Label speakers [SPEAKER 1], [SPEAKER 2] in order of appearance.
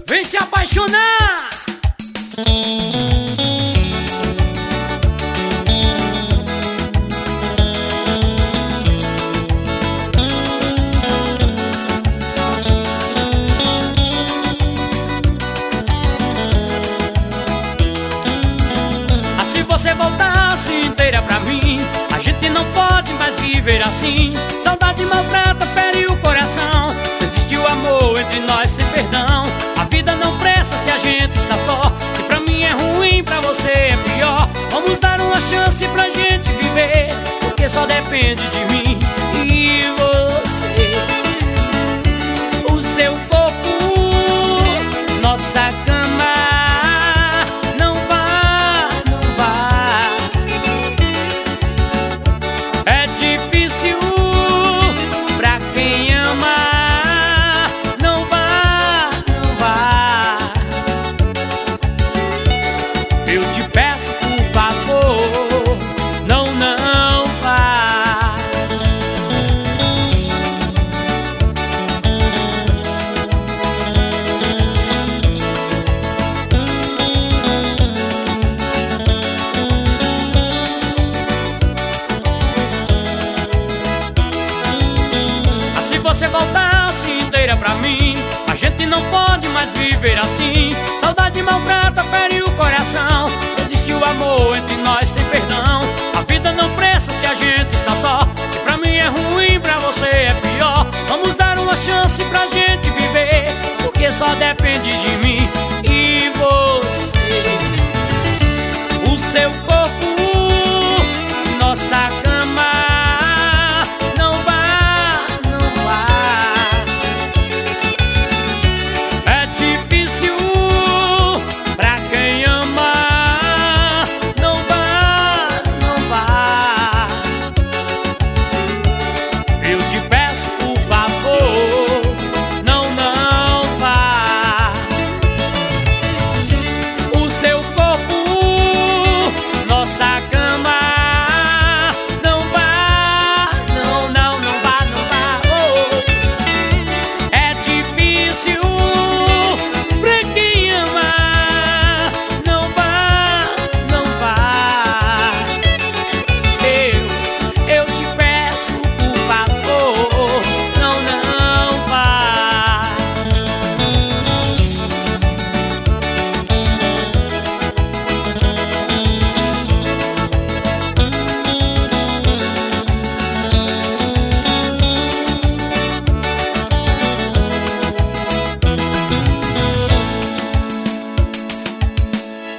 [SPEAKER 1] Vem se apaixonar. Se você voltasse inteira pra mim, a gente não pode mais viver assim. Saudade maltrata, fere o coração. Se existe o amor entre nós sem perdão, a vida não presta se a gente está só. Se pra mim é ruim, pra você é pior. Vamos dar uma chance pra gente viver, porque só depende de mim e você. O seu corpo, nossa cama. Eu te peço, por favor, não vá. Se você voltasse inteira pra mim, a gente não pode mais viver assim. Saudade maltrata, fere o coração. Se existe o amor entre nós sem perdão, a vida não presta se a gente está só. Se pra mim é ruim, pra você é pior. Vamos dar uma chance pra gente viver, porque só depende de mim e você. O seu corpo,